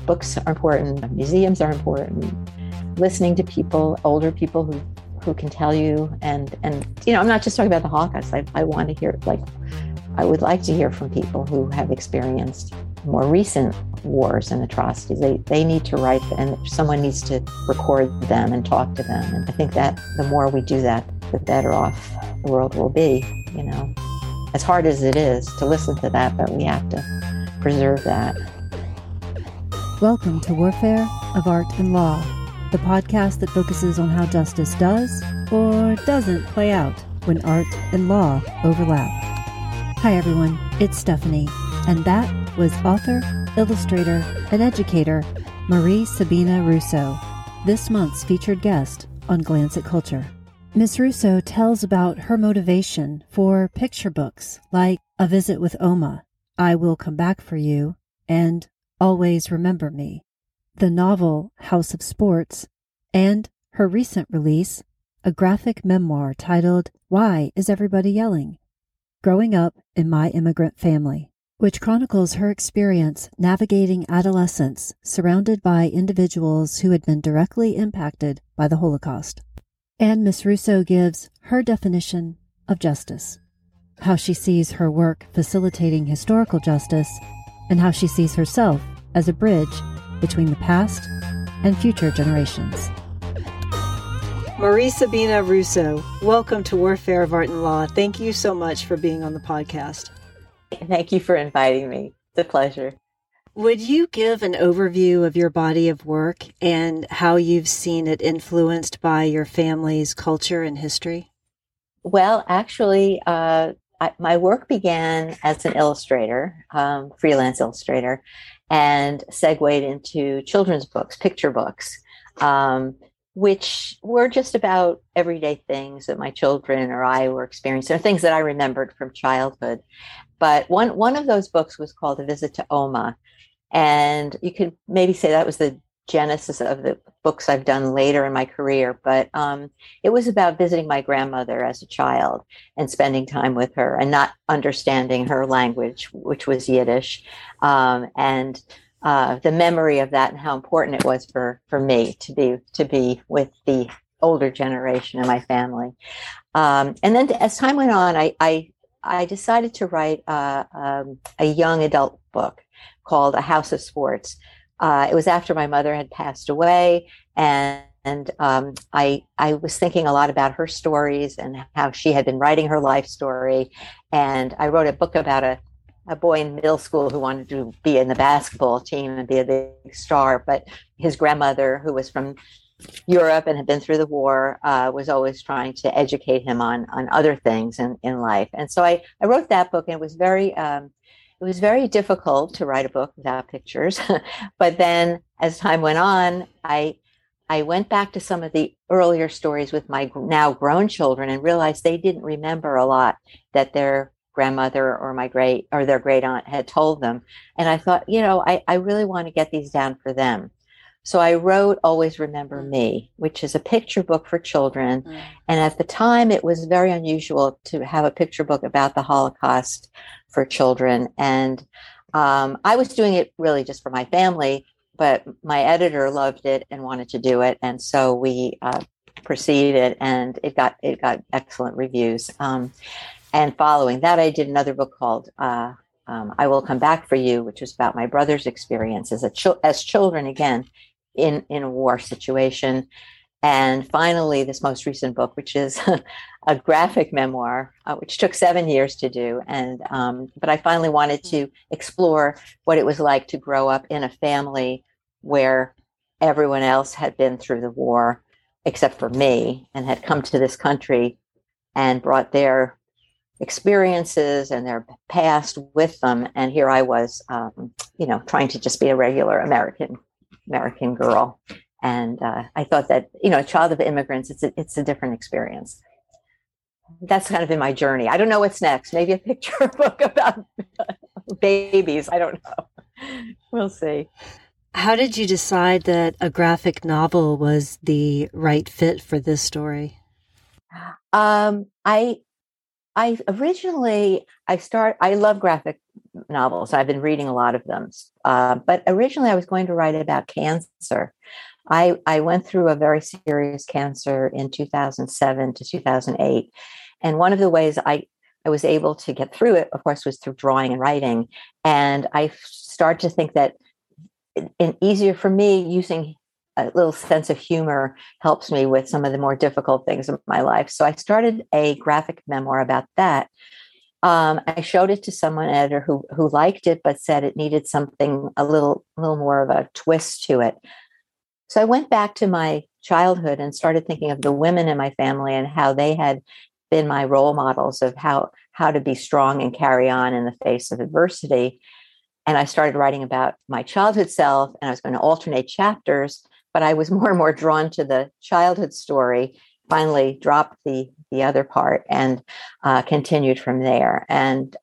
books are important, museums are important, listening to people, older people who can tell you, and I'm not just talking about the Holocaust. I want to hear, I would like to hear from people who have experienced more recent wars and atrocities. They need to write, and someone needs to record them and talk to them. And I think that the more we do that, the better off the world will be, as hard as it is to listen to that, but we have to preserve that. Welcome to Warfare of Art and Law, the podcast that focuses on how justice does or doesn't play out when art and law overlap. Hi everyone, it's Stephanie, and that was author, illustrator, and educator Marie Sabina Russo, this month's featured guest on Glance at Culture. Miss Russo tells about her motivation for picture books like A Visit with Oma, I Will Come Back for You, and Always Remember Me, the novel House of Sports, and her recent release, a graphic memoir titled Why Is Everybody Yelling? Growing Up in My Immigrant Family, which chronicles her experience navigating adolescence surrounded by individuals who had been directly impacted by the Holocaust. And Miss Russo gives her definition of justice, how she sees her work facilitating historical justice, and how she sees herself as a bridge between the past and future generations. Marie Sabina Russo, welcome to Warfare of Art and Law. Thank you so much for being on the podcast. Thank you for inviting me. It's a pleasure. Would you give an overview of your body of work and how you've seen it influenced by your family's culture and history? Well, actually, my work began as an illustrator, freelance illustrator, and segued into children's books, picture books, which were just about everyday things that my children or I were experiencing, or things that I remembered from childhood. But one of those books was called A Visit to Oma. And you could maybe say that was the genesis of the books I've done later in my career. But it was about visiting my grandmother as a child and spending time with her and not understanding her language, which was Yiddish. And the memory of that and how important it was for me to be with the older generation in my family. And then as time went on, I decided to write a young adult book called A House of Sports. It was after my mother had passed away, and I was thinking a lot about her stories and how she had been writing her life story. And I wrote a book about a boy in middle school who wanted to be in the basketball team and be a big star, but his grandmother, who was from Europe and had been through the war, was always trying to educate him on other things in life. And so I wrote that book, and it was very difficult to write a book without pictures. But then as time went on, I went back to some of the earlier stories with my now grown children and realized they didn't remember a lot that their grandmother or their great aunt had told them. And I thought, I really want to get these down for them. So I wrote Always Remember Me, which is a picture book for children. And at the time, it was very unusual to have a picture book about the Holocaust for children. And I was doing it really just for my family, but my editor loved it and wanted to do it. And so we proceeded, and it got excellent reviews. And following that, I did another book called I Will Come Back for You, which was about my brother's experiences as children, again, in a war situation. And finally, this most recent book, which is a graphic memoir, which took 7 years to do. And but I finally wanted to explore what it was like to grow up in a family where everyone else had been through the war, except for me, and had come to this country and brought their experiences and their past with them. And here I was, trying to just be a regular American girl. And I thought that, a child of immigrants, it's a different experience. That's kind of been my journey. I don't know what's next. Maybe a picture book about babies. I don't know. We'll see. How did you decide that a graphic novel was the right fit for this story? I originally, I love graphic novels. I've been reading a lot of them. But originally I was going to write about cancer. I went through a very serious cancer in 2007 to 2008. And one of the ways I was able to get through it, of course, was through drawing and writing. And I started to think that it's easier for me using a little sense of humor helps me with some of the more difficult things in my life. So I started a graphic memoir about that. I showed it to someone editor who liked it, but said it needed something a little more of a twist to it. So I went back to my childhood and started thinking of the women in my family and how they had been my role models of how to be strong and carry on in the face of adversity. And I started writing about my childhood self, and I was going to alternate chapters, but I was more and more drawn to the childhood story, finally dropped the other part and continued from there. And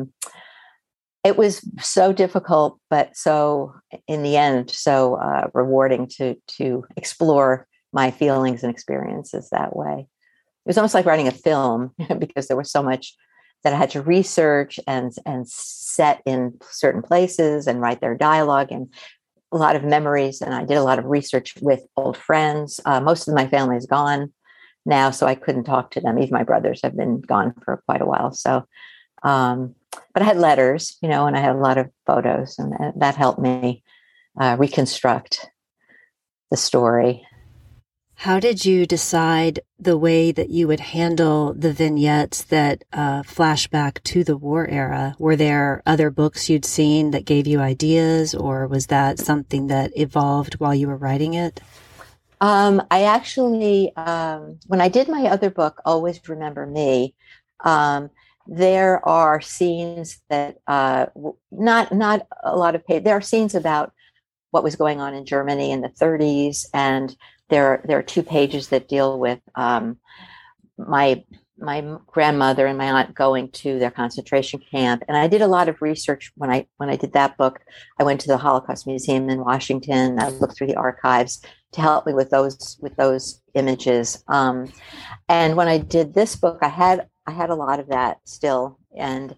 it was so difficult, but so in the end, so rewarding to explore my feelings and experiences that way. It was almost like writing a film because there was so much that I had to research and set in certain places and write their dialogue and a lot of memories. And I did a lot of research with old friends. Most of my family is gone now, so I couldn't talk to them. Even my brothers have been gone for quite a while. So, but I had letters, and I had a lot of photos, and that helped me reconstruct the story. How did you decide the way that you would handle the vignettes that flash back to the war era? Were there other books you'd seen that gave you ideas, or was that something that evolved while you were writing it? I actually, when I did my other book, Always Remember Me, there are scenes that not a lot of there are scenes about what was going on in Germany in the 30s, and there are 2 pages that deal with my grandmother and my aunt going to their concentration camp. And I did a lot of research when I did that book. I went to the Holocaust Museum in Washington. I looked through the archives to help me with those images. And when I did this book, I had a lot of that still. And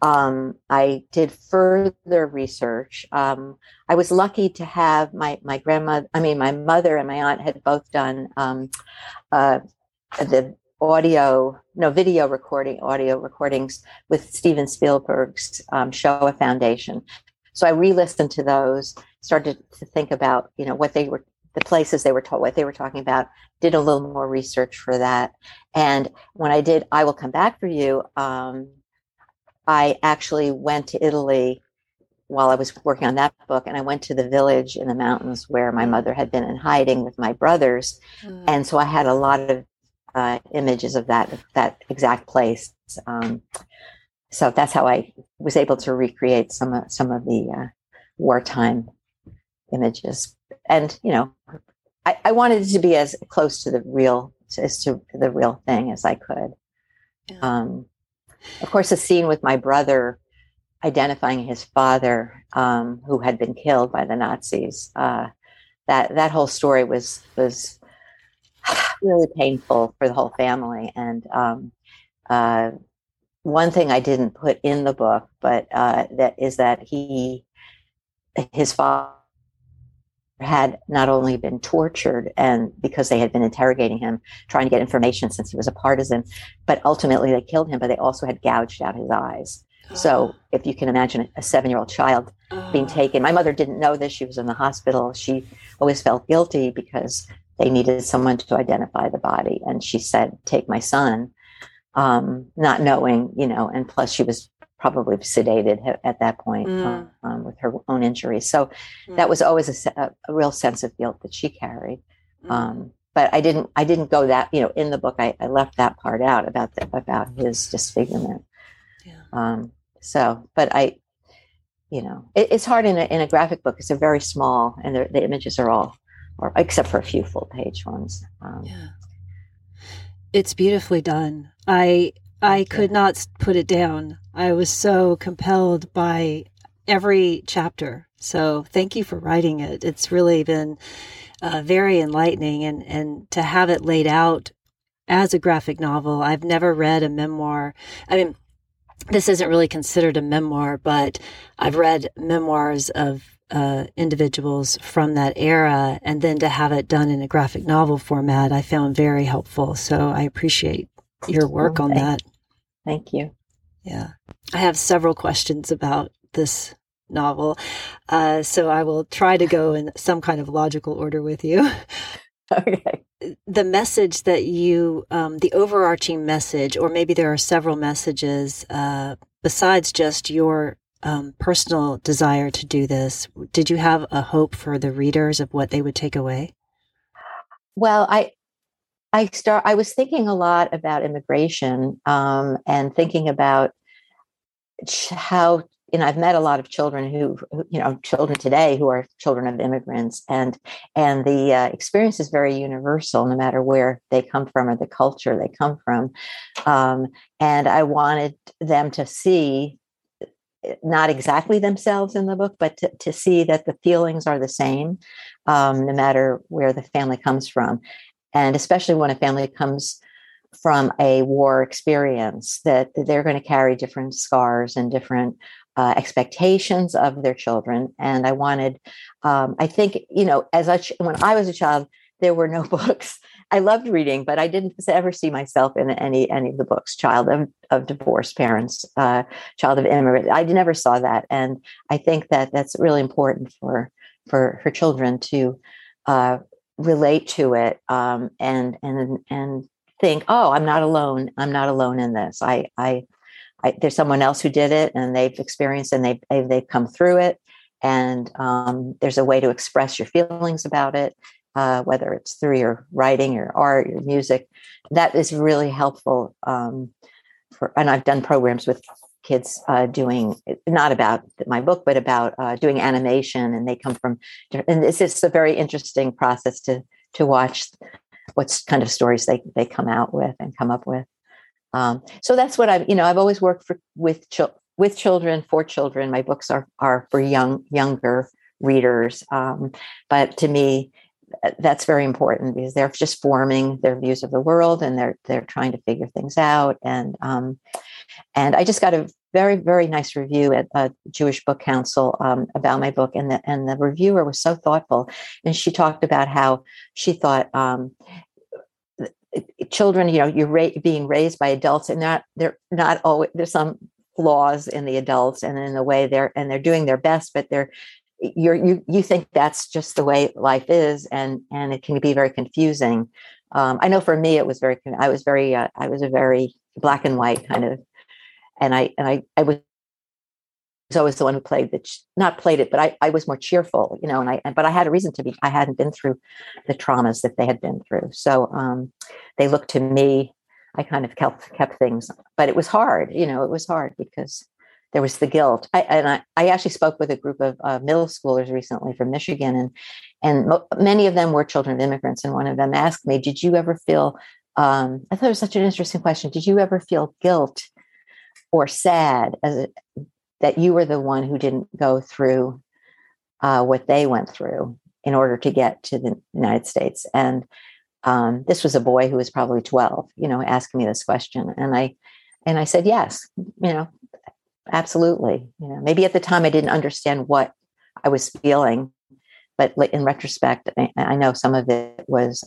I did further research. I was lucky to have my mother and my aunt had both done the video recordings with Steven Spielberg's Shoah Foundation. So I re-listened to those, started to think about, what they were, the places they were told, what they were talking about, did a little more research for that. And when I did I Will Come Back for You, I actually went to Italy while I was working on that book, and I went to the village in the mountains where my mother had been in hiding with my brothers. And so I had a lot of images of that exact place. So that's how I was able to recreate some of the wartime images. And, I wanted it to be as close to the real thing as I could. Yeah. Of course, a scene with my brother identifying his father, who had been killed by the Nazis. That whole story was really painful for the whole family. And one thing I didn't put in the book, but that is that his father had not only been tortured and because they had been interrogating him, trying to get information since he was a partisan, but ultimately they killed him, but they also had gouged out his eyes. So if you can imagine a 7-year-old child being taken, my mother didn't know this. She was in the hospital. She always felt guilty because they needed someone to identify the body. And she said, take my son, not knowing, and plus she was probably sedated at that point with her own injuries. So that was always a real sense of guilt that she carried. But I didn't go that, in the book, I left that part out about his disfigurement. Yeah. But it's hard in a graphic book. It's a very small, and the images are all, or except for a few full page ones. Yeah. It's beautifully done. I could not put it down. I was so compelled by every chapter. So thank you for writing it. It's really been very enlightening, and to have it laid out as a graphic novel. I've never read a memoir. I mean, this isn't really considered a memoir, but I've read memoirs of individuals from that era, and then to have it done in a graphic novel format, I found very helpful. So I appreciate your work on that. Thank you. Yeah. I have several questions about this novel. So I will try to go in some kind of logical order with you. Okay. The message that you, the overarching message, or maybe there are several messages besides just your personal desire to do this, did you have a hope for the readers of what they would take away? Well, I was thinking a lot about immigration, and thinking about how, I've met a lot of children who children today who are children of immigrants, and the experience is very universal, no matter where they come from or the culture they come from. And I wanted them to see not exactly themselves in the book, but to see that the feelings are the same, no matter where the family comes from. And especially when a family comes from a war experience, that they're going to carry different scars and different expectations of their children. And I wanted, I think, when I was a child, there were no books. I loved reading, but I didn't ever see myself in any of the books. Child of divorced parents, child of immigrants. I never saw that, and I think that that's really important for children to relate to it, and think, oh, I'm not alone. I'm not alone in this. There's someone else who did it, and they've experienced, and they've come through it, and there's a way to express your feelings about it. Whether it's through your writing, your art, your music, that is really helpful. And I've done programs with kids doing, not about my book, but about doing animation, and they come from, and it's just a very interesting process to watch what kind of stories they come out with and come up with. So that's what I've always worked with children, for children. My books are for younger readers, but to me, that's very important, because they're just forming their views of the world, and they're trying to figure things out. And I just got a very, very nice review at Jewish Book Council about my book, and the reviewer was so thoughtful, and she talked about how she thought children, you're being raised by adults, and they're not always, there's some flaws in the adults and in the way they're doing their best, but you think that's just the way life is, and it can be very confusing. I know for me, it was I was a very black and white kind of, and I was always the one who not played it, but I was more cheerful, but I had a reason to be. I hadn't been through the traumas that they had been through. So they looked to me. I kind of kept things, but it was hard, it was hard because there was the guilt. I actually spoke with a group of middle schoolers recently from Michigan, and many of them were children of immigrants. And one of them asked me, did you ever feel, I thought it was such an interesting question. Did you ever feel guilt or sad that you were the one who didn't go through what they went through in order to get to the United States? And this was a boy who was probably 12, asking me this question. And I said, yes, absolutely. Maybe at the time I didn't understand what I was feeling, but in retrospect, I know some of it was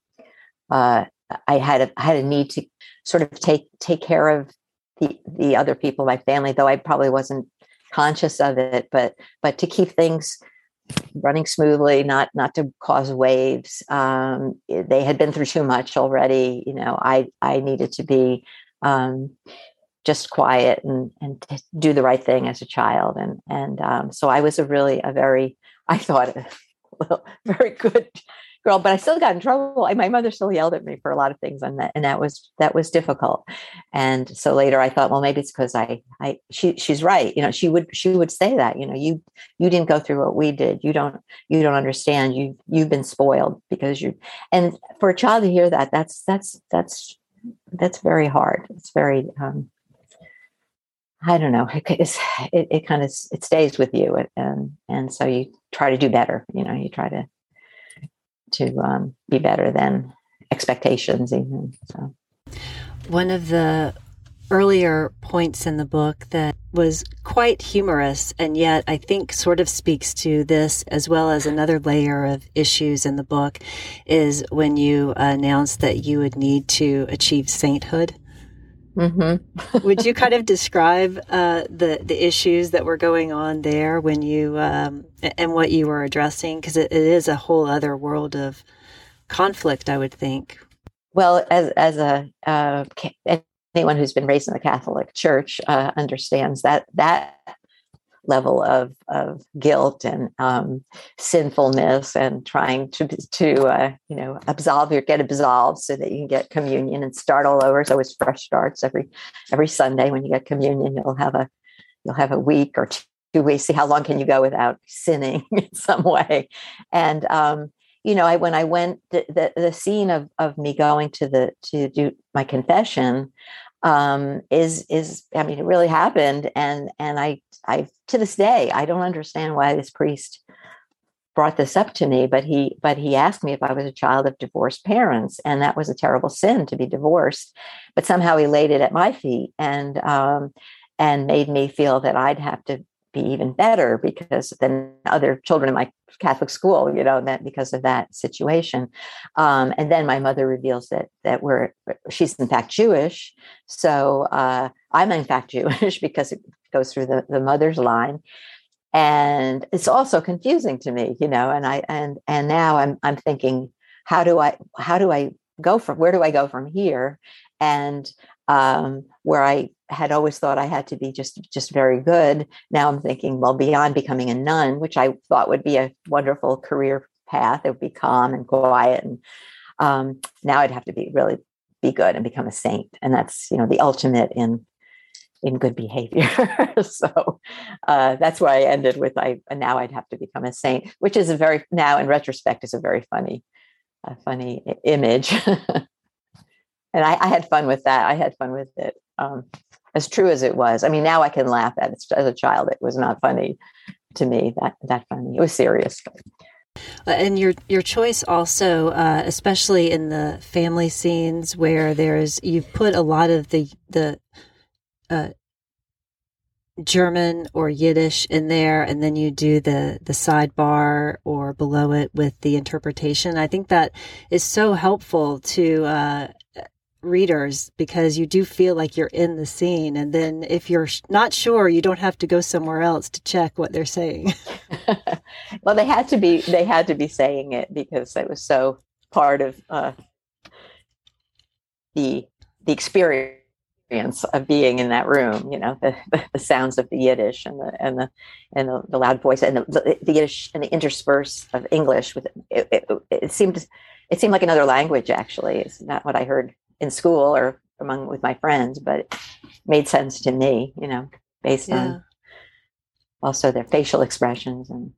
I had a need to sort of take care of the other people, my family, though I probably wasn't conscious of it, but to keep things running smoothly, not to cause waves. They had been through too much already. I needed to be just quiet and to do the right thing as a child. And so I was I thought very good girl, but I still got in trouble. My mother still yelled at me for a lot of things, and that was difficult. And so later I thought, well, maybe it's because she's right. She would say that, you didn't go through what we did. You don't understand. You've been spoiled and for a child to hear that, that's very hard. It's very, I don't know. It kind of stays with you, and so you try to do better. You try to be better than expectations, even. So, one of the earlier points in the book that was quite humorous, and yet I think sort of speaks to this, as well as another layer of issues in the book, is when you announced that you would need to achieve sainthood. Mm-hmm. Would you kind of describe the issues that were going on there when you and what you were addressing? Because it is a whole other world of conflict, I would think. Well, as anyone who's been raised in the Catholic Church understands that level of guilt and sinfulness, and trying to absolve or get absolved so that you can get communion and start all over. So it's fresh starts every Sunday. When you get communion, you'll have a week or 2 weeks. See how long can you go without sinning in some way. And when I went, the scene of me going to do my confession is it really happened, and I to this day I don't understand why this priest brought this up to me, but he asked me if I was a child of divorced parents, and that was a terrible sin to be divorced, but somehow he laid it at my feet and made me feel that I'd have to be even better than other children in my Catholic school, that because of that situation. And then my mother reveals that she's in fact Jewish. So I'm in fact Jewish because it goes through the mother's line. And it's also confusing to me, and now I'm thinking, where do I go from here? And where I had always thought I had to be just very good. Now I'm thinking, well, beyond becoming a nun, which I thought would be a wonderful career path, it would be calm and quiet. And now I'd have to really be good and become a saint. And that's, the ultimate in good behavior. So that's where I ended with, now I'd have to become a saint, which is now in retrospect is a very funny image. And I had fun with that. I had fun with it. As true as it was. I mean, now I can laugh at it. As a child, it was not funny to me, that funny. It was serious. And your choice also, especially in the family scenes where you've put a lot of the German or Yiddish in there, and then you do the sidebar or below it with the interpretation. I think that is so helpful to readers, because you do feel like you're in the scene, and then if you're not sure, you don't have to go somewhere else to check what they're saying. Well, they had to be saying it because it was so part of the experience of being in that room. The sounds of the Yiddish and the loud voice and the Yiddish and the intersperse of English with it. It seemed like another language. Actually, it's not what I heard in school or with my friends, but it made sense to me, based on also their facial expressions. And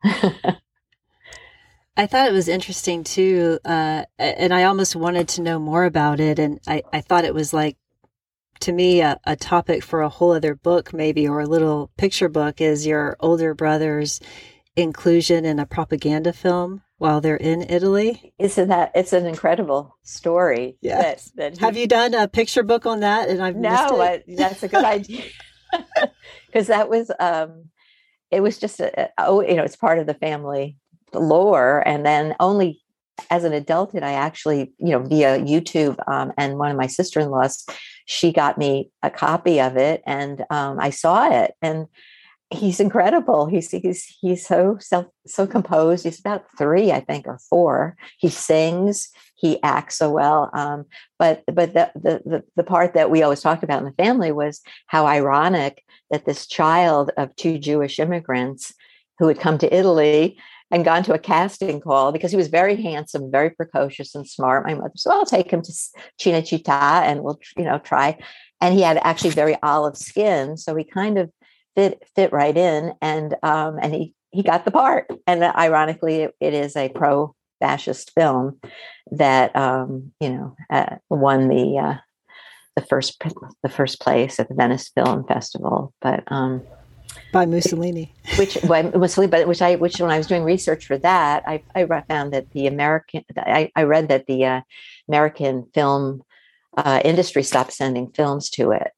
I thought it was interesting too. And I almost wanted to know more about it. And I thought it was like, to me, a topic for a whole other book, maybe, or a little picture book, is your older brother's inclusion in a propaganda film while they're in Italy. Isn't that, it's an incredible story. Yes. Have you done a picture book on that? And I've missed it? That's a good idea. Because that was, it was just, it's part of the family lore. And then only as an adult did I actually, via YouTube, and one of my sister-in-laws, she got me a copy of it, and I saw it, and he's incredible. He's so composed. He's about 3, I think, or 4. He sings, he acts so well. But the part that we always talked about in the family was how ironic that this child of 2 Jewish immigrants who had come to Italy and gone to a casting call because he was very handsome, very precocious and smart. My mother said, well, I'll take him to Cinecittà and we'll, try. And he had actually very olive skin. So he kind of fit right in, and he got the part. And ironically, it is a pro-fascist film that won the first place at the Venice Film Festival. But by Mussolini, which when I was doing research for that, I found that I read that the American film industry stopped sending films to it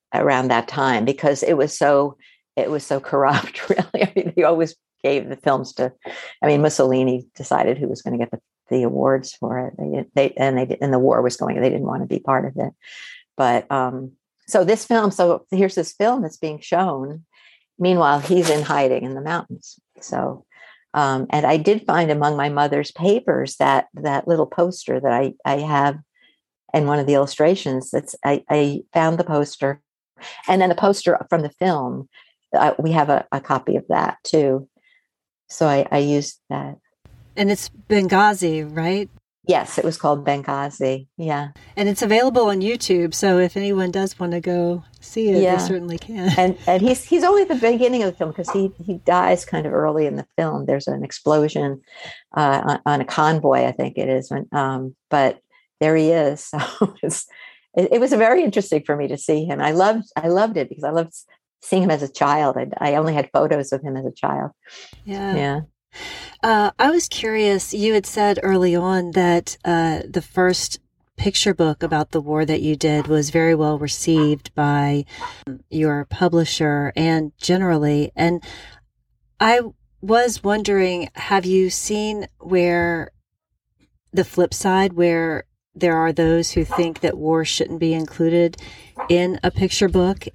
around that time, because it was so corrupt. Really, I mean, they always gave the films to. I mean, Mussolini decided who was going to get the awards for it. And the war was going. They didn't want to be part of it. But so this film. So here's this film that's being shown. Meanwhile, he's in hiding in the mountains. So. And I did find among my mother's papers that little poster that I have in one of the illustrations. I found the poster, and then the poster from the film. We have a copy of that too. So I used that. And it's Benghazi, right? Yes, it was called Benghazi. Yeah. And it's available on YouTube. So if anyone does want to go see it, they certainly can. And he's only at the beginning of the film, because he dies kind of early in the film. There's an explosion on a convoy, I think it is. But there he is. So it was very interesting for me to see him. I loved it because I loved seeing him as a child. I only had photos of him as a child. Yeah. Yeah. I was curious, you had said early on that the first picture book about the war that you did was very well received by your publisher and generally. And I was wondering, have you seen where the flip side, where there are those who think that war shouldn't be included in a picture book,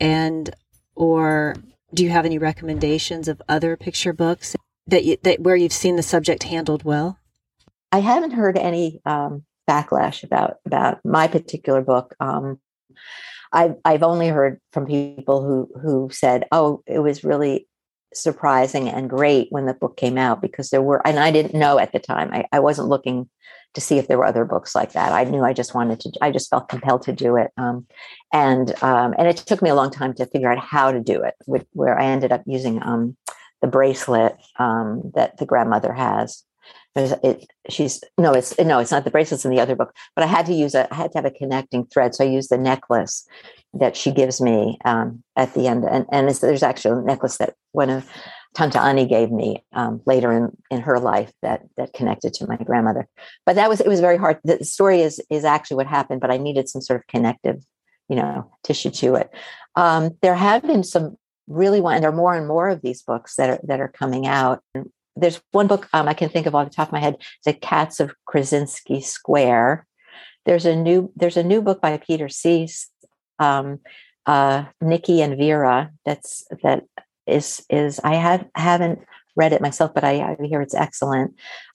or do you have any recommendations of other picture books that where you've seen the subject handled well? I haven't heard any backlash about my particular book. I've only heard from people who said, "Oh, it was really surprising and great when the book came out," because there were, and I didn't know at the time. I wasn't looking to see if there were other books like that. I knew I just felt compelled to do it, and it took me a long time to figure out how to do it. Where I ended up using the bracelet that the grandmother has. It's not the bracelets in the other book, but I had to have a connecting thread. So I used the necklace that she gives me at the end. And there's actually a necklace that one of Tante Annie gave me later in her life that connected to my grandmother. But it was very hard. The story is actually what happened, but I needed some sort of connective, tissue to it. There have been some really and there are more and more of these books that are coming out. There's one book I can think of off the top of my head. It's The Cats of Krasinski Square. There's a new book by Peter Cease, Nikki and Vera. That is I haven't read it myself, but I hear it's excellent.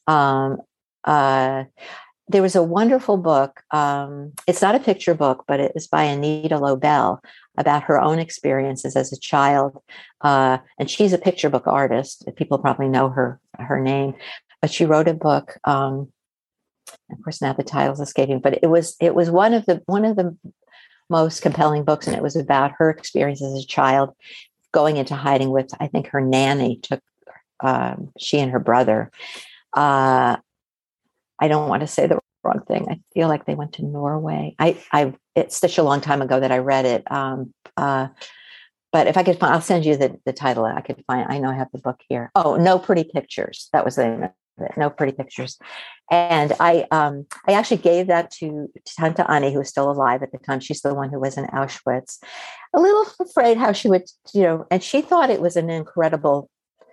There was a wonderful book. It's not a picture book, but it was by Anita Lobel about her own experiences as a child. And she's a picture book artist. People probably know her name, but she wrote a book. Of course, now the title's escaping, but it was one of the most compelling books, and it was about her experiences as a child, going into hiding with, I think, her nanny took she and her brother. I don't want to say the wrong thing. I feel like they went to Norway. It's such a long time ago that I read it. But if I could find, I'll send you the title. I could find. I know I have the book here. Oh, No Pretty Pictures. That was the name of it. No Pretty Pictures. And I actually gave that to Tante Annie, who was still alive at the time. She's the one who was in Auschwitz. A little afraid how she would, and she thought it was an incredible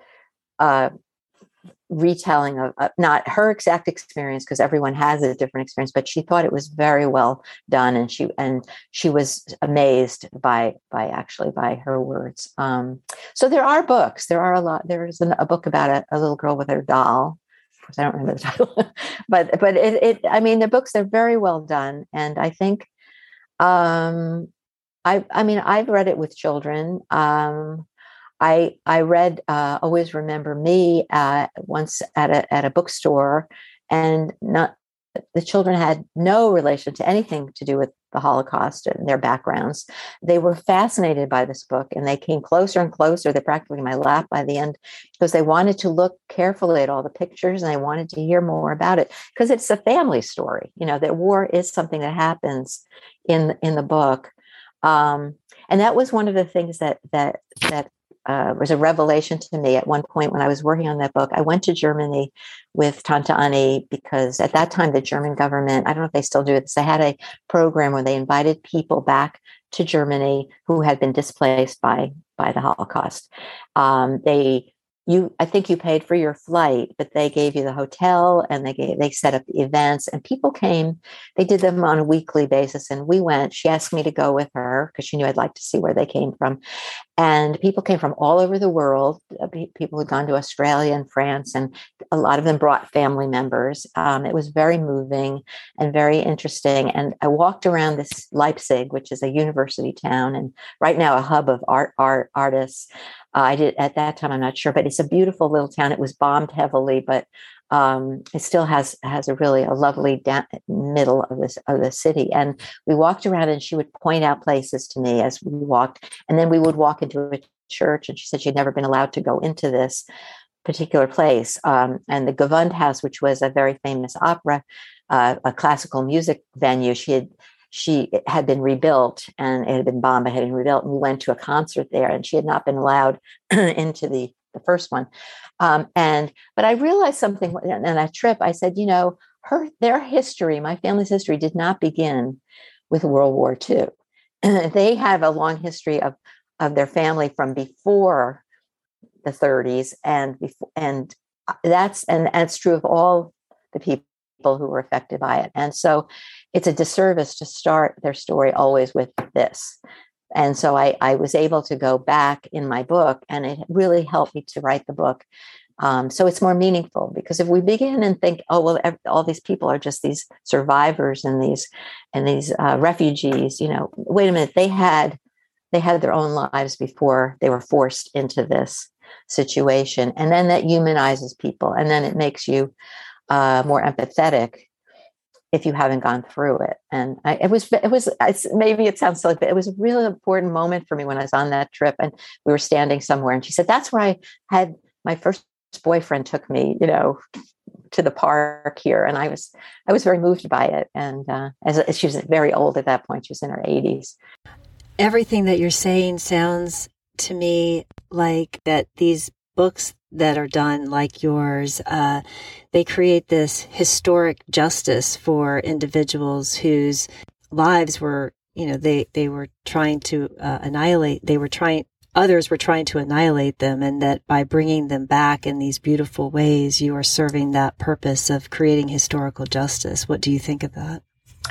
retelling of not her exact experience, because everyone has a different experience, but she thought it was very well done, and she was amazed by her words. So there are books. There are a lot. There's a book about a little girl with her doll. Of course, I don't remember the title, but I mean, the books are very well done, and I think I've read it with children. I read Always Remember Me once at a bookstore, and the children had no relation to anything to do with the Holocaust and their backgrounds. They were fascinated by this book, and they came closer and closer. They're practically in my lap by the end, because they wanted to look carefully at all the pictures, and they wanted to hear more about it, because it's a family story. That war is something that happens in the book, and that was one of the things that was a revelation to me at one point when I was working on that book. I went to Germany with Tante Annie because at that time, the German government, I don't know if they still do this, they had a program where they invited people back to Germany who had been displaced by the Holocaust. I think you paid for your flight, but they gave you the hotel and they set up the events, and people came. They did them on a weekly basis, and we went. She asked me to go with her because she knew I'd like to see where they came from. And people came from all over the world. People had gone to Australia and France, and a lot of them brought family members. It was very moving and very interesting. And I walked around this Leipzig, which is a university town, and right now a hub of artists. I did at that time, I'm not sure, but it's a beautiful little town. It was bombed heavily, but it still has a really a lovely middle of the city. And we walked around, and she would point out places to me as we walked, and then we would walk into a church. And she said she'd never been allowed to go into this particular place. And the Gewandhaus, which was a very famous opera, a classical music venue, she had been rebuilt, and it had been bombed, but had been rebuilt. And we went to a concert there, and she had not been allowed into the first one. But I realized something on that trip. I said, their history, my family's history, did not begin with World War II. They have a long history of their family from before the 30s, and that's true of all the people who were affected by it. And so it's a disservice to start their story always with this. And so I was able to go back in my book, and it really helped me to write the book. So it's more meaningful, because if we begin and think, oh, well, all these people are just these survivors and these refugees, wait a minute, they had their own lives before they were forced into this situation. And then that humanizes people. And then it makes you more empathetic if you haven't gone through it. And maybe it sounds silly, but it was a really important moment for me when I was on that trip, and we were standing somewhere, and she said, that's where I had my first boyfriend took me, to the park here. And I was very moved by it. And as she was very old at that point, she was in her 80s. Everything that you're saying sounds to me like that these books that are done like yours, they create this historic justice for individuals whose lives were, they were trying to annihilate. Others were trying to annihilate them, and that by bringing them back in these beautiful ways, you are serving that purpose of creating historical justice. What do you think of that?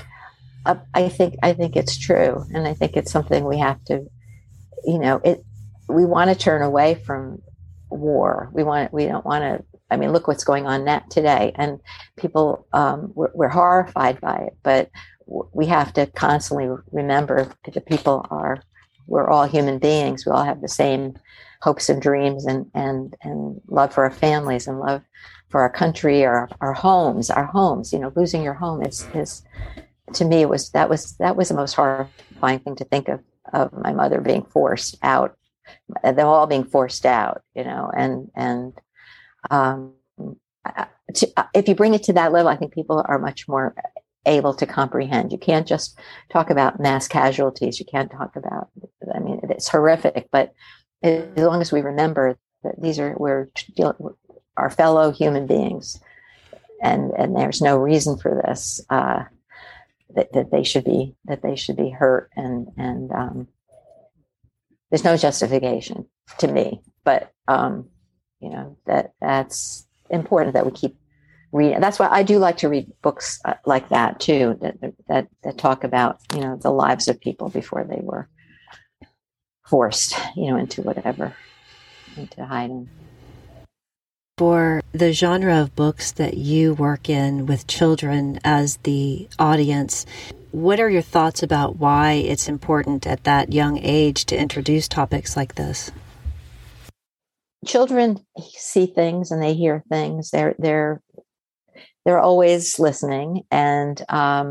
I think it's true, and I think it's something we have to, we want to turn away from war. We don't want to. I mean, look what's going on today, and people we're horrified by it. But we have to constantly remember that we're all human beings. We all have the same hopes and dreams, and love for our families, and love for our country, or our homes. Losing your home is to me that was the most horrifying thing to think of my mother being forced out. They're all being forced out, and if you bring it to that level, I think people are much more able to comprehend. You can't just talk about mass casualties. You can't talk about, it's horrific, but as long as we remember that we're our fellow human beings, and there's no reason for this, that they should be hurt, and there's no justification to me, but that's important that we keep reading. That's why I do like to read books like that too, that talk about the lives of people before they were forced into hiding. For the genre of books that you work in with children as the audience, what are your thoughts about why it's important at that young age to introduce topics like this? Children see things and they hear things. They're always listening, and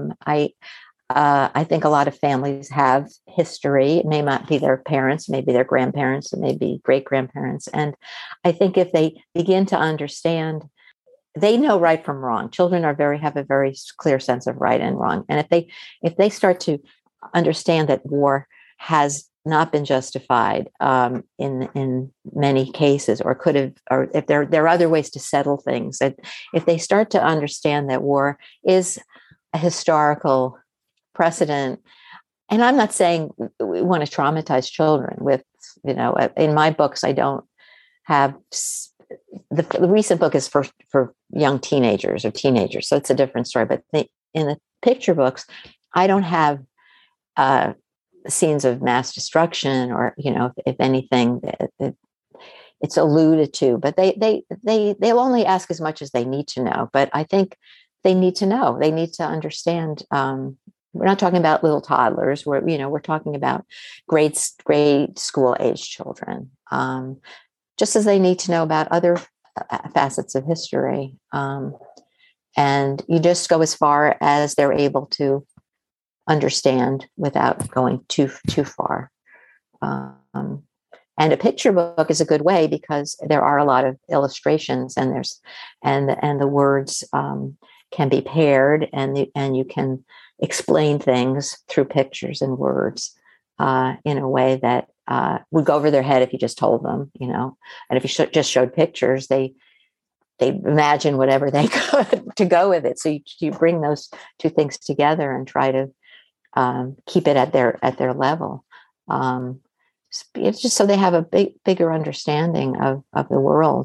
I think a lot of families have history. It may not be their parents, maybe their grandparents, it may be great grandparents. And I think if they begin to understand, they know right from wrong. Children have a very clear sense of right and wrong. And if they start to understand that war has not been justified in many cases, or could have, or if there are other ways to settle things. That if they start to understand that war is a historical precedent, and I'm not saying we want to traumatize children with, in my books, I don't have the recent book is for young teenagers or teenagers, so it's a different story. But in the picture books, I don't have scenes of mass destruction, or if anything, it's alluded to. But they'll only ask as much as they need to know. But I think they need to know. They need to understand. We're not talking about little toddlers. We're talking about grade school age children. Just as they need to know about other facets of history. And you just go as far as they're able to understand without going too far. And a picture book is a good way because there are a lot of illustrations, and the words can be paired, and you can explain things through pictures and words in a way that would go over their head if you just told them, and if you just showed pictures, they imagine whatever they could to go with it. So you bring those two things together and try to keep it at their level. It's just so they have a bigger understanding of the world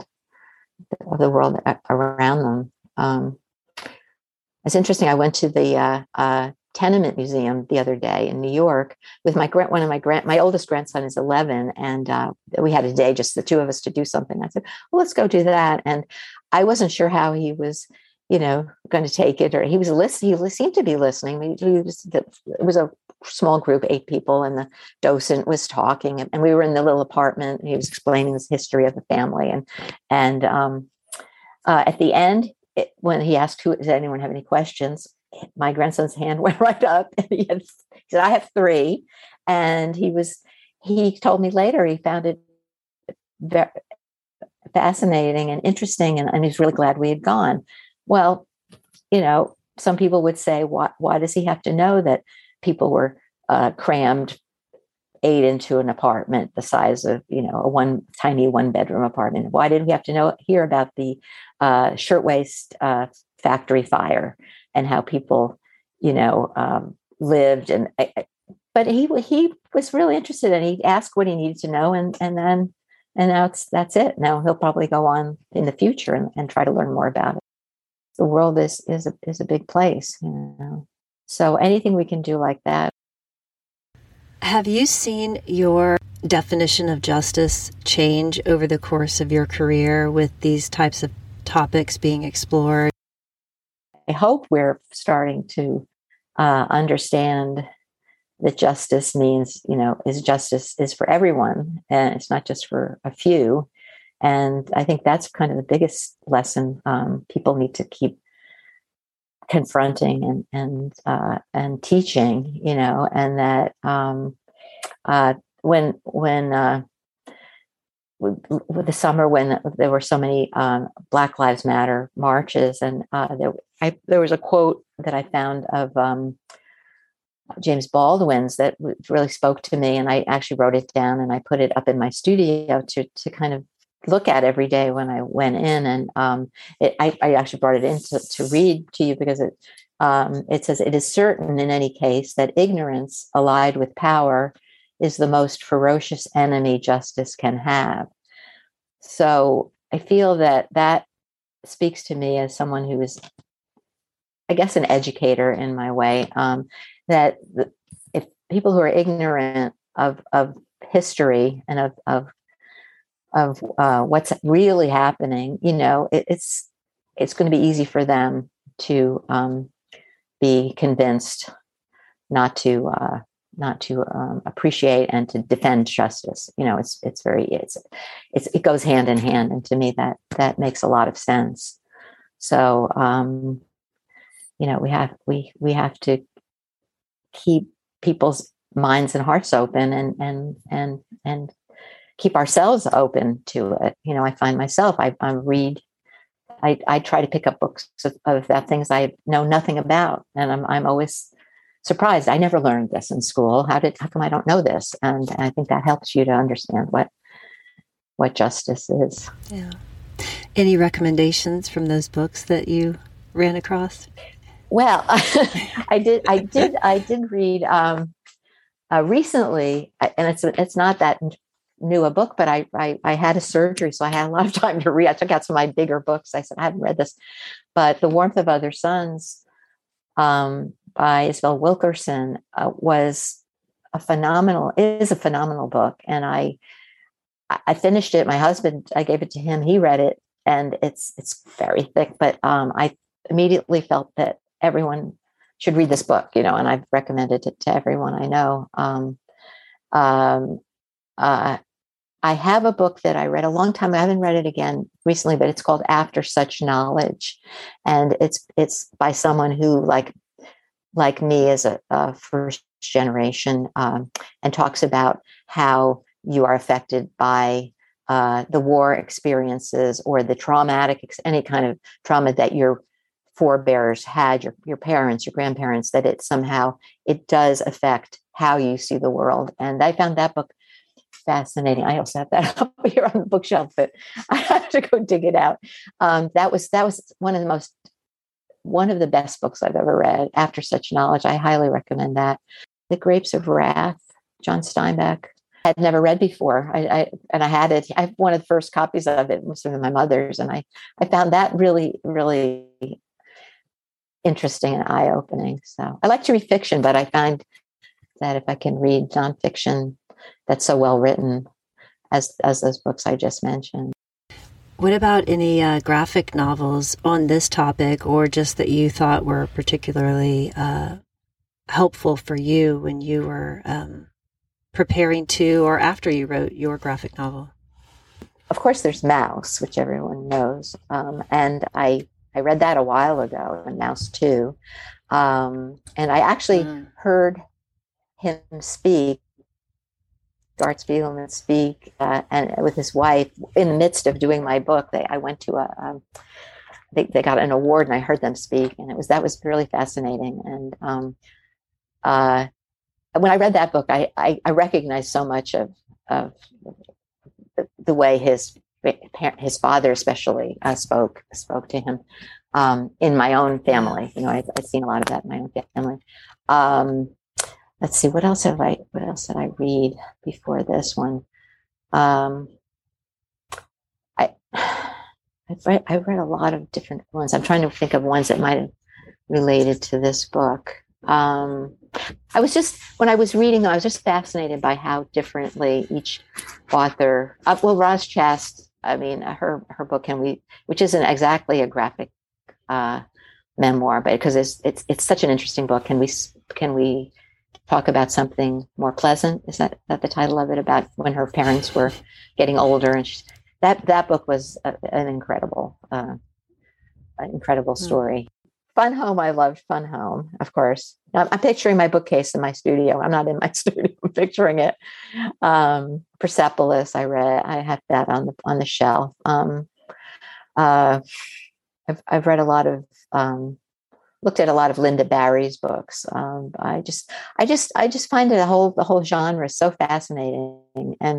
around them. It's interesting. I went to the Tenement Museum the other day in New York with my oldest grandson is 11, and we had a day, just the two of us, to do something. I said, well, let's go do that. And I wasn't sure how he was, going to take it, or he was listening. He seemed to be listening. It was a small group, 8 people, and the docent was talking, and we were in the little apartment, and he was explaining the history of the family. And at the end, when he asked, does anyone have any questions? My grandson's hand went right up, and he said, I have 3. And he told me later he found it very fascinating and interesting, and he's really glad we had gone. Well, some people would say, why does he have to know that people were crammed 8 into an apartment the size of, a tiny 1-bedroom apartment? Why did we have to hear about the shirtwaist factory fire and how people, lived? But he was really interested, and he asked what he needed to know, and now that's it. Now he'll probably go on in the future and try to learn more about it. The world is a big place, So anything we can do like that. Have you seen your definition of justice change over the course of your career with these types of topics being explored? I hope we're starting to understand that justice means, justice is for everyone, and it's not just for a few. And I think that's kind of the biggest lesson people need to keep confronting and teaching, and that when with the summer, when there were so many Black Lives Matter marches, and there was a quote that I found of James Baldwin's that really spoke to me, and I actually wrote it down and I put it up in my studio to kind of look at every day when I went in. And I actually brought it in to read to you, because it says, "It is certain in any case that ignorance allied with power is the most ferocious enemy justice can have." So I feel that speaks to me as someone who is, I guess, an educator in my way, that if people who are ignorant of history and of what's really happening, it's going to be easy for them to be convinced not to appreciate and to defend justice. It goes hand in hand, and to me that makes a lot of sense. So we have to keep people's minds and hearts open, and keep ourselves open to it. I find myself, I try to pick up books about things I know nothing about, and I'm always surprised. I never learned this in school. How come I don't know this? And I think that helps you to understand what justice is. Yeah. Any recommendations from those books that you ran across? Well, I did read recently, and it's not that new a book, but I had a surgery, so I had a lot of time to read. I took out some of my bigger books. I said I haven't read this, but The Warmth of Other Suns by Isabel Wilkerson is a phenomenal book, and I finished it. My husband, I gave it to him. He read it, and it's very thick, but I immediately felt that everyone should read this book, and I've recommended it to everyone I know. I have a book that I read a long time ago. I haven't read it again recently, but it's called After Such Knowledge. And it's by someone who, like me, is a first generation, and talks about how you are affected by the war experiences or the any kind of trauma that your forebears had, your parents, your grandparents, that it does affect how you see the world. And I found that book fascinating. I also have that up here on the bookshelf, but I have to go dig it out. That was one of the best books I've ever read. After Such Knowledge, I highly recommend that. The Grapes of Wrath, John Steinbeck. I had never read before. I had it. I have one of the first copies of it, was from my mother's, and I found that really, really interesting and eye-opening. So I like to read fiction, but I find that if I can read nonfiction that's so well written as those books I just mentioned. What about any graphic novels on this topic, or just that you thought were particularly helpful for you when you were preparing to, or after you wrote your graphic novel? Of course, there's Maus, which everyone knows. And I read that a while ago, and Maus 2. And I actually heard him speak, Art Spiegelman speak, and with his wife in the midst of doing my book. I went to they got an award, and I heard them speak, and that was really fascinating. And when I read that book, I recognized so much of the way his father especially spoke to him in my own family. I've seen a lot of that in my own family. Let's see, what else did I read before this one? I've read a lot of different ones. I'm trying to think of ones that might have related to this book. When I was reading, I was just fascinated by how differently each author, Roz Chast, her book, which isn't exactly a graphic memoir, but because it's such an interesting book. Can we talk about something more pleasant? Is that the title of it, about when her parents were getting older? And that book was an incredible story. Fun Home, I loved Fun Home, of course. I'm picturing my bookcase in my studio. I'm not in my studio. I'm picturing it. Persepolis, I read. I have that on the shelf. I've read a lot of, looked at a lot of Lynda Barry's books. I just find it the whole genre so fascinating, and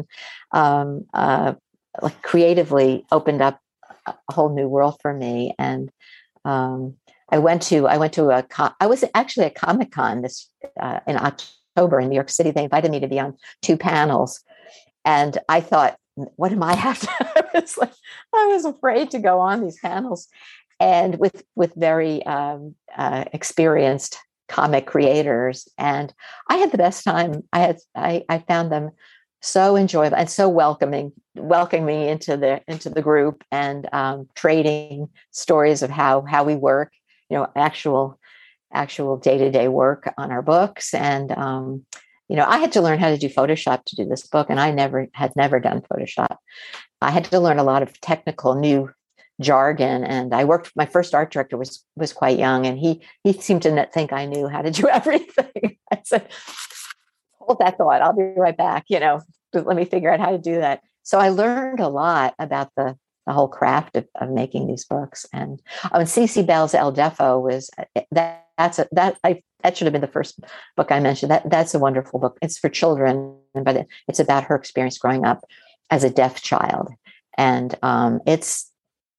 creatively opened up a whole new world for me. And I was actually at Comic-Con in October in New York City. They invited me to be on 2 panels, and I thought, what am I after? I was afraid to go on these panels, and with very experienced comic creators, and I had the best time. I found them so enjoyable and so welcoming me into the group, and trading stories of how we work, actual day-to-day work on our books. And I had to learn how to do Photoshop to do this book, and I had never done Photoshop. I had to learn a lot of technical new jargon, and my first art director was quite young, and he seemed to think I knew how to do everything. I said, hold that thought, I'll be right back, let me figure out how to do that. So I learned a lot about the whole craft of making these books. And Cece Bell's El Defo that should have been the first book I mentioned. That's a wonderful book. It's for children, but it's about her experience growing up as a deaf child, and it's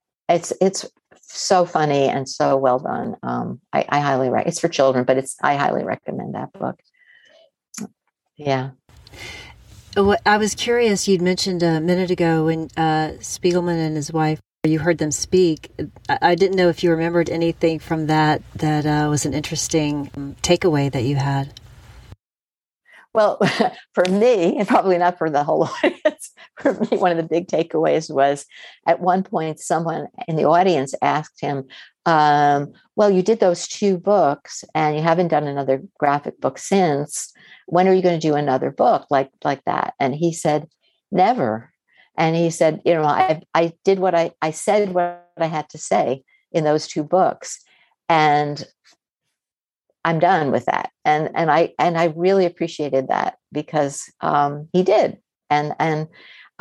so funny and so well done. I highly recommend. It's for children, but I highly recommend that book. Yeah. I was curious. You'd mentioned a minute ago when Spiegelman and his wife, you heard them speak. I didn't know if you remembered anything from that was an interesting takeaway that you had. Well, for me, and probably not for the whole audience, for me, one of the big takeaways was at one point, someone in the audience asked him, well, you did those 2 books and you haven't done another graphic book since. When are you going to do another book like that? And he said, never. And he said, I did what I said what I had to say in those 2 books, and I'm done with that. And I really appreciated that, because he did, and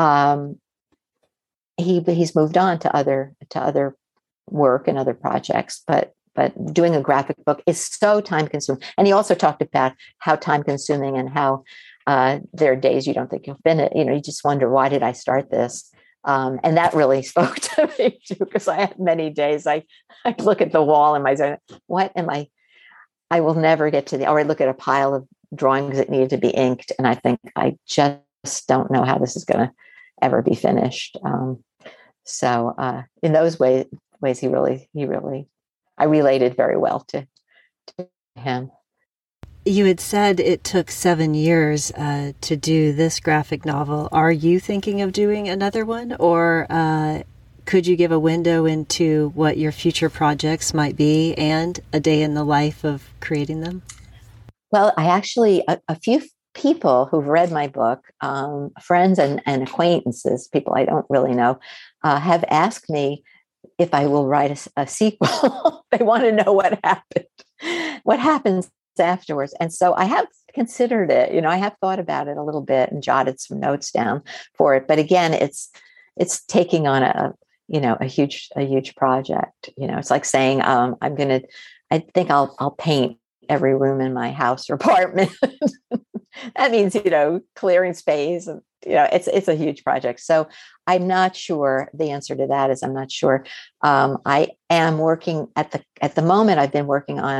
he's moved on to other work and other projects, but doing a graphic book is so time consuming. And he also talked about how time consuming and how there are days you don't think you'll finish. You just wonder, why did I start this? And that really spoke to me too, because I had many days I look at the wall in my zone. What am I will never get to or I look at a pile of drawings that needed to be inked, and I think, I just don't know how this is going to ever be finished. So in those ways he really, I related very well to him. You had said it took 7 years to do this graphic novel. Are you thinking of doing another one, or could you give a window into what your future projects might be and a day in the life of creating them? Well, I actually, a few people who've read my book, friends and acquaintances, people I don't really know, have asked me if I will write a sequel. They want to know what happens afterwards. And so I have considered it. I have thought about it a little bit and jotted some notes down for it. But again, it's taking on a huge project. It's like saying, I think I'll paint every room in my house or apartment. That means, clearing space, and, it's a huge project. So I'm not sure. The answer to that is I'm not sure. I am working at the moment. I've been working on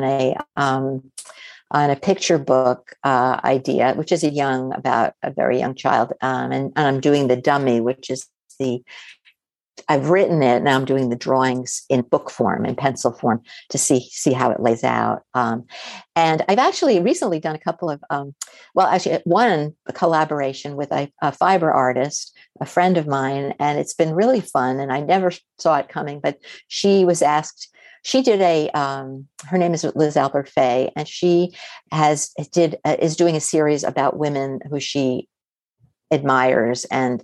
a picture book idea, which is about a very young child. And I'm doing the dummy, which is I've written it. Now I'm doing the drawings in book form, in pencil form, to see how it lays out. And I've actually recently done a couple of, one collaboration with a fiber artist, a friend of mine, and it's been really fun. And I never saw it coming, but she was asked. She did her name is Liz Albert Fay, and she is doing a series about women who she admires, and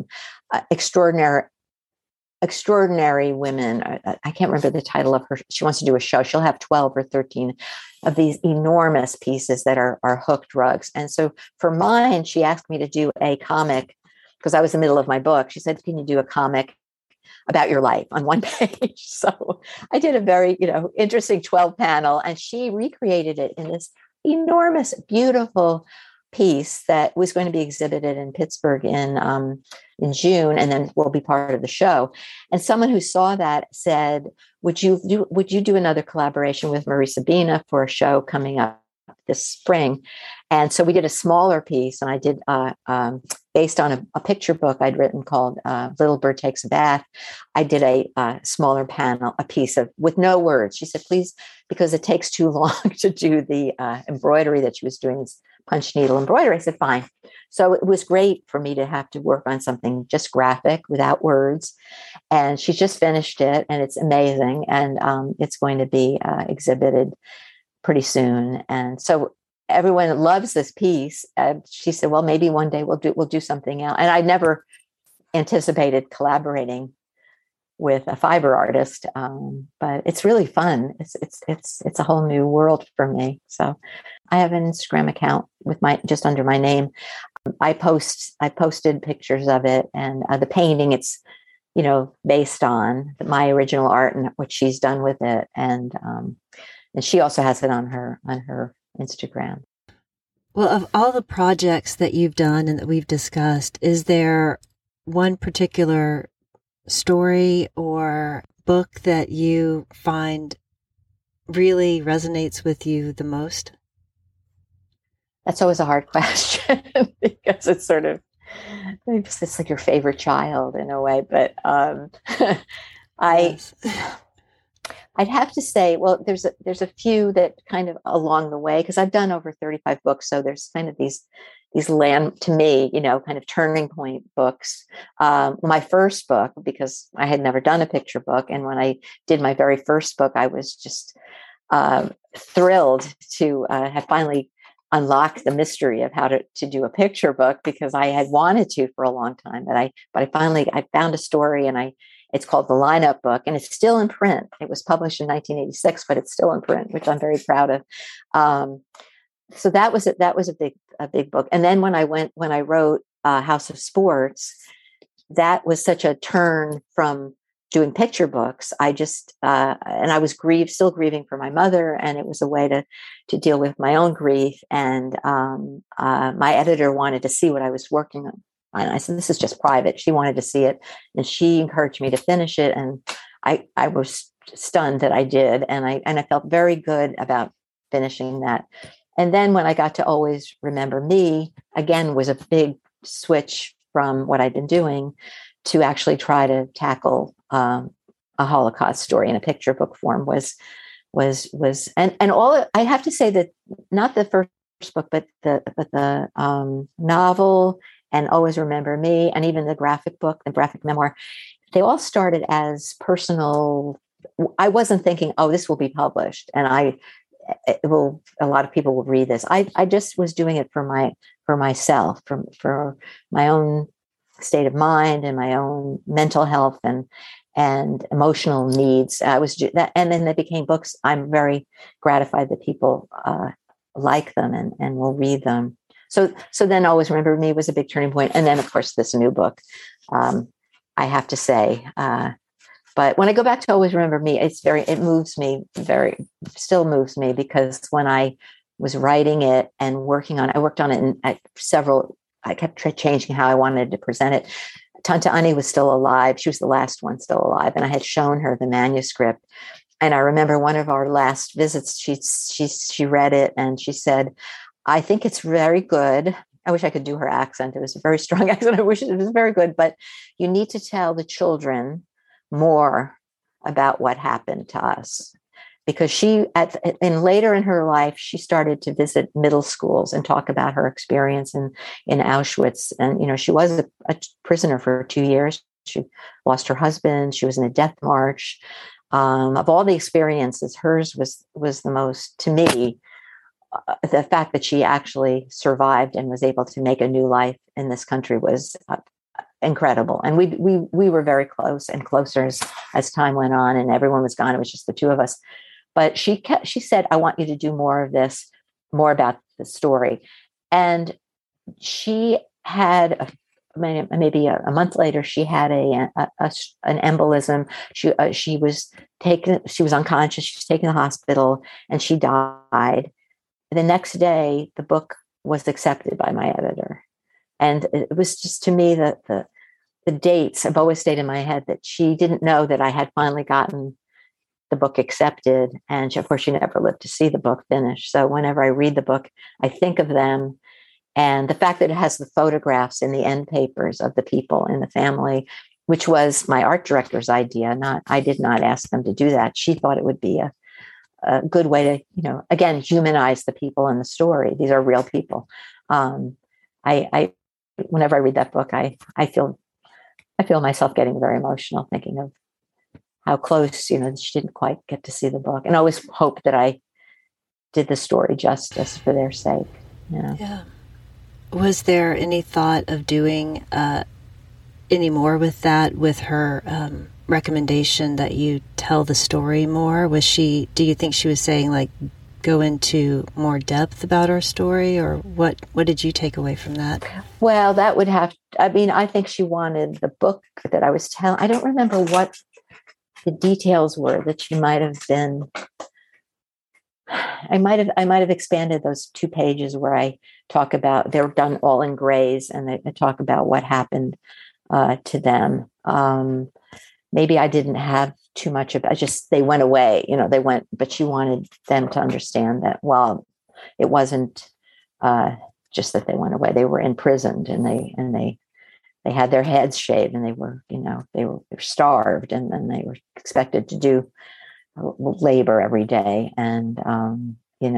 extraordinary women. I can't remember the title of her. She wants to do a show. She'll have 12 or 13 of these enormous pieces that are hooked rugs. And so for mine, she asked me to do a comic, because I was in the middle of my book. She said, can you do a comic about your life on one page? So I did a very, interesting 12 panel, and she recreated it in this enormous, beautiful piece that was going to be exhibited in Pittsburgh in June, and then will be part of the show. And someone who saw that said, would you do another collaboration with Marie Sabina for a show coming up this spring? And so we did a smaller piece, and I did based on a picture book I'd written called Little Bird Takes a Bath. I did a smaller panel, a piece with no words. She said, please, because it takes too long to do the embroidery that she was doing, this punch needle embroidery. I said, fine. So it was great for me to have to work on something just graphic without words. And she just finished it, and it's amazing. And it's going to be exhibited pretty soon. And so everyone loves this piece. She said, well, maybe one day we'll do something else. And I never anticipated collaborating with a fiber artist, but it's really fun. It's a whole new world for me. So I have an Instagram account with just under my name. I posted pictures of it, and the painting. It's based on my original art and what she's done with it, and And she also has it on her Instagram. Well, of all the projects that you've done and that we've discussed, is there one particular story or book that you find really resonates with you the most? That's always a hard question because it's sort of, it's like your favorite child in a way. But Yes. I'd have to say, well, there's a few that kind of along the way, because I've done over 35 books. So there's kind of these land to me, kind of turning point books. My first book, because I had never done a picture book. And when I did my very first book, I was just thrilled to have finally unlocked the mystery of how to do a picture book, because I had wanted to for a long time. But I found a story, and it's called The Lineup Book, and it's still in print. It was published in 1986, but it's still in print, which I'm very proud of. So that was a big book. And then when I wrote House of Sports, that was such a turn from doing picture books. I just and I was still grieving for my mother, and it was a way to deal with my own grief. And my editor wanted to see what I was working on. And I said, this is just private. She wanted to see it, and she encouraged me to finish it. And I was stunned that I did. And I felt very good about finishing that. And then when I got to Always Remember Me, again, was a big switch from what I'd been doing to actually try to tackle a Holocaust story in a picture book form was all. I have to say that not the first book, but the novel and Always Remember Me, and even the graphic book, the graphic memoir, they all started as personal. I wasn't thinking, oh, this will be published, and a lot of people will read this. I just was doing it for myself, for my own state of mind and my own mental health and emotional needs. I was that, and then they became books. I'm very gratified that people like them and will read them. So then Always Remember Me was a big turning point. And then, of course, this new book, I have to say, but when I go back to Always Remember Me, it moves me still moves me, because when I was writing it and I worked on it I kept changing how I wanted to present it. Tanta Ani was still alive. She was the last one still alive. And I had shown her the manuscript. And I remember one of our last visits, she read it and she said, I think it's very good. I wish I could do her accent. It was a very strong accent. I wish it was very good, but you need to tell the children more about what happened to us. Because later in her life, she started to visit middle schools and talk about her experience in Auschwitz. And, she was a prisoner for 2 years. She lost her husband. She was in a death march. Of all the experiences, hers was the most, to me, the fact that she actually survived and was able to make a new life in this country was incredible. And we were very close and closer as time went on, and everyone was gone. It was just the two of us. But she said, I want you to do more of this, more about the story. And she had maybe a month later, she had an embolism. She was unconscious. She was taken to the hospital and she died. The next day, the book was accepted by my editor. And it was just, to me, that the dates have always stayed in my head, that she didn't know that I had finally gotten the book accepted. And of course, she never lived to see the book finished. So whenever I read the book, I think of them. And the fact that it has the photographs in the end papers of the people in the family, which was my art director's idea. I did not ask them to do that. She thought it would be a good way to, again, humanize the people in the story. These are real people. I whenever I read that book, I feel myself getting very emotional, thinking of how close, she didn't quite get to see the book, and I always hope that I did the story justice for their sake. Yeah. Was there any thought of doing any more with that, with her recommendation that you tell the story more? Do you think she was saying, like, go into more depth about our story, or what did you take away from that? Well, that would I think she wanted the book that I was telling. I don't remember what the details were that she might have been I might have expanded those 2 pages where I talk about, they're done all in grays, and I talk about what happened to them. Maybe I didn't have too much of, they went away, they went, but she wanted them to understand that, well, it wasn't just that they went away. They were imprisoned, and they had their heads shaved, and they were starved, and then they were expected to do labor every day. And, they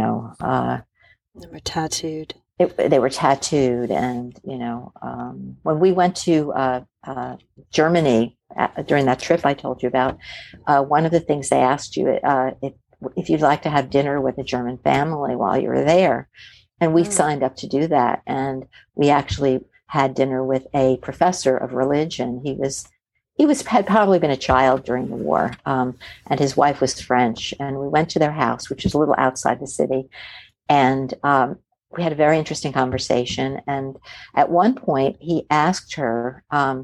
were tattooed. They were tattooed. And, when we went to Germany during that trip I told you about, one of the things they asked you, if you'd like to have dinner with a German family while you were there. And we signed up to do that. And we actually had dinner with a professor of religion. He had probably been a child during the war, and his wife was French. And we went to their house, which is a little outside the city. And we had a very interesting conversation. And at one point, he asked her,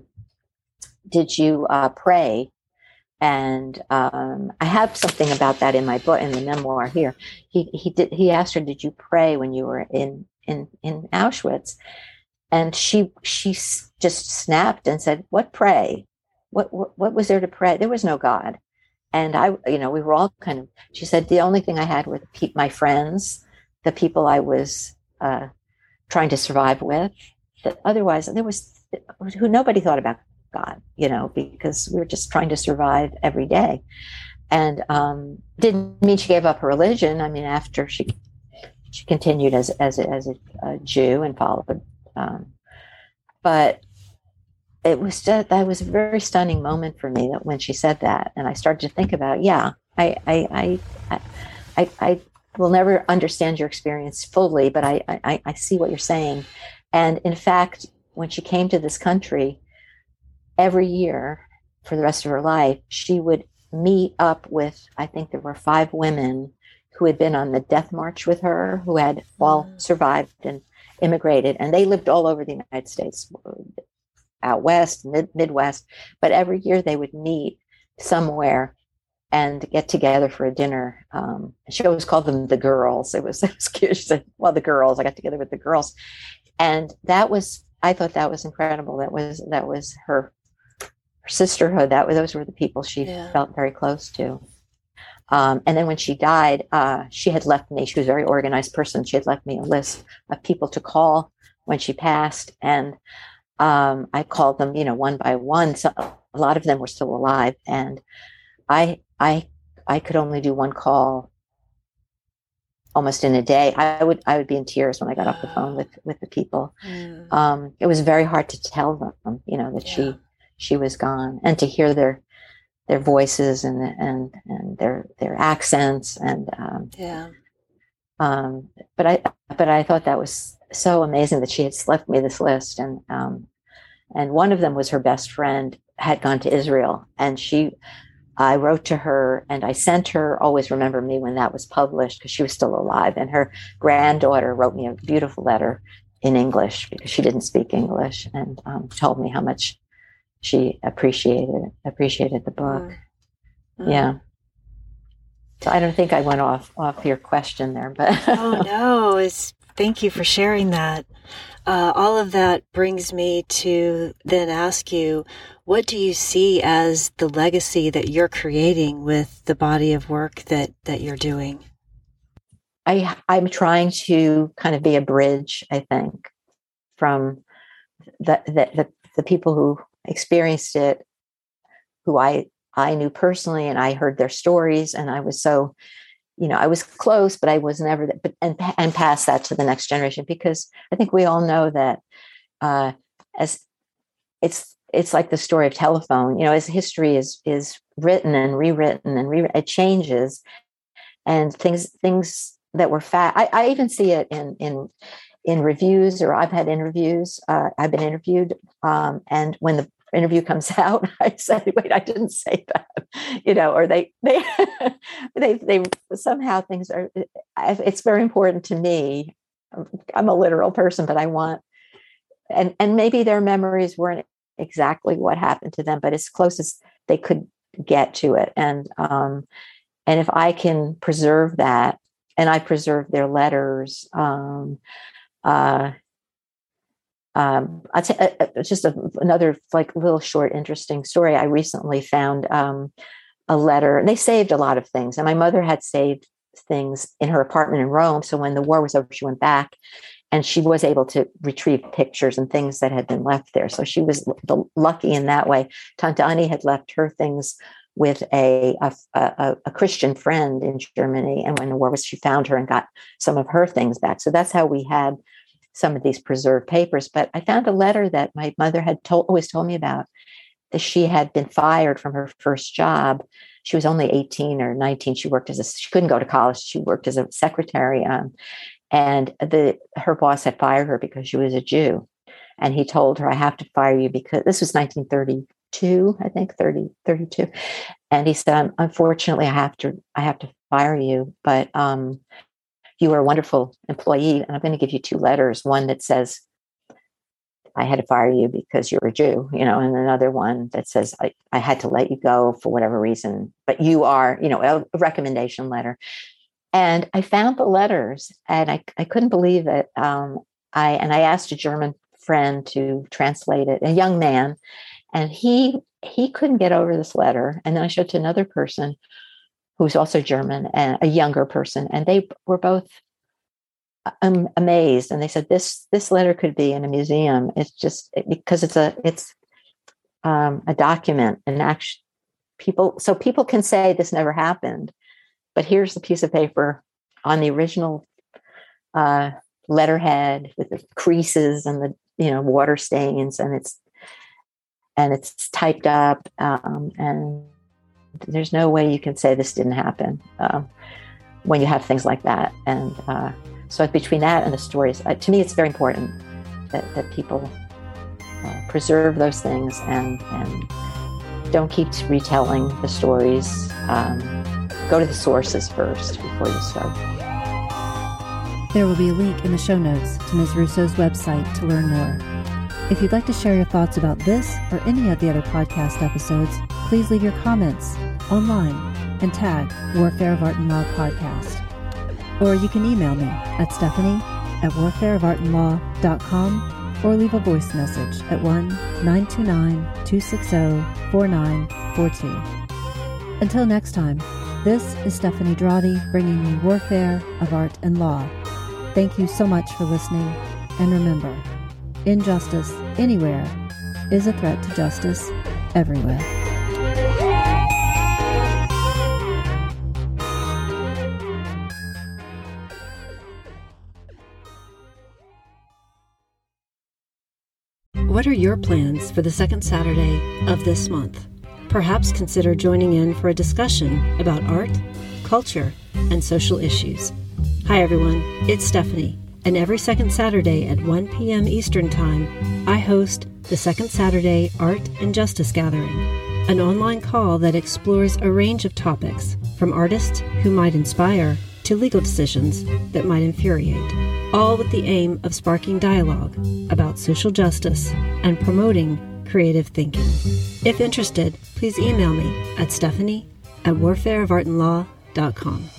did you pray? And I have something about that in my book, in the memoir here. He asked her, did you pray when you were in Auschwitz? And she just snapped and said, what pray? What was there to pray? There was no God. And we were all she said, the only thing I had were my friends, the people I was trying to survive with. That otherwise, nobody thought about God, because we were just trying to survive every day. And didn't mean she gave up her religion. I mean, after she continued as a Jew and followed. But that was a very stunning moment for me, that when she said that, and I started to think about, I will never understand your experience fully, but I see what you're saying. And in fact, when she came to this country, every year for the rest of her life, she would meet up with, I think there were 5 women who had been on the death march with her, who had all survived and immigrated. And they lived all over the United States, out west, Midwest. But every year they would meet somewhere and get together for a dinner. She always called them the girls. It was cute. She said, well, the girls, I got together with the girls. And I thought that was incredible. That was her sisterhood. Those were the people she felt very close to. And then when she died, she had left me, she was a very organized person. She had left me a list of people to call when she passed. And I called them, one by one. So a lot of them were still alive. And I could only do one call almost in a day. I would be in tears when I got off the phone with the people. It was very hard to tell them, that she was gone, and to hear their voices and their accents but I thought that was so amazing that she had left me this list, and one of them was her best friend, had gone to Israel, and I wrote to her and I sent her Always Remember Me when that was published, because she was still alive, and her granddaughter wrote me a beautiful letter in English, because she didn't speak English, and told me how much she appreciated the book. Yeah. So I don't think I went off your question there, but oh no, thank you for sharing that. All of that brings me to then ask you, what do you see as the legacy that you're creating with the body of work that you're doing? I'm trying to kind of be a bridge, I think, from the people who experienced it, who I knew personally, and I heard their stories, and I was so, I was close, but I was never that, and pass that to the next generation, because I think we all know that as it's like the story of telephone, as history is written and rewritten and it changes, and things that were I even see it in reviews, or I've had interviews. I've been interviewed, and when the interview comes out, I say, wait, I didn't say that, or they somehow things are, it's very important to me. I'm a literal person, but I want, and maybe their memories weren't exactly what happened to them, but as close as they could get to it. And if I can preserve that, and I preserved their letters. I'll just another like little short, interesting story. I recently found a letter, and they saved a lot of things. And my mother had saved things in her apartment in Rome. So when the war was over, she went back and she was able to retrieve pictures and things that had been left there. So she was lucky in that way. Tante Annie had left her things with a Christian friend in Germany. And when the war was, she found her and got some of her things back. So that's how we had some of these preserved papers. But I found a letter that my mother had always told me about, that she had been fired from her first job. She was only 18 or 19. She couldn't go to college. She worked as a secretary. And her boss had fired her because she was a Jew. And he told her, I have to fire you because this was 1932, I think, 32. And he said, unfortunately, I have to fire you, but you are a wonderful employee, and I'm going to give you 2 letters. One that says, I had to fire you because you're a Jew, and another one that says, I had to let you go for whatever reason, but you are, a recommendation letter. And I found the letters, and I couldn't believe it. I asked a German friend to translate it, a young man, and he couldn't get over this letter. And then I showed it to another person who's also German, and a younger person, and they were both amazed. And they said, this letter could be in a museum. It's just because it's a document, and actually people can say this never happened, but here's the piece of paper on the original letterhead with the creases and the water stains, and it's typed up, and there's no way you can say this didn't happen when you have things like that. And so between that and the stories, to me, it's very important that people preserve those things and don't keep retelling the stories. Go to the sources first before you start. There will be a link in the show notes to Ms. Russo's website to learn more. If you'd like to share your thoughts about this or any of the other podcast episodes, please leave your comments online and tag Warfare of Art and Law Podcast. Or you can email me at stephanie@warfareofartandlaw.com or leave a voice message at 1-929-260-4942. Until next time, this is Stephanie Drawdy bringing you Warfare of Art and Law. Thank you so much for listening, and remember, injustice anywhere is a threat to justice everywhere. What are your plans for the second Saturday of this month? Perhaps consider joining in for a discussion about art, culture, and social issues. Hi everyone, it's Stephanie. And every second Saturday at 1 p.m. Eastern Time, I host the Second Saturday Art and Justice Gathering, an online call that explores a range of topics, from artists who might inspire to legal decisions that might infuriate, all with the aim of sparking dialogue about social justice and promoting creative thinking. If interested, please email me at stephanie@warfareofartandlaw.com.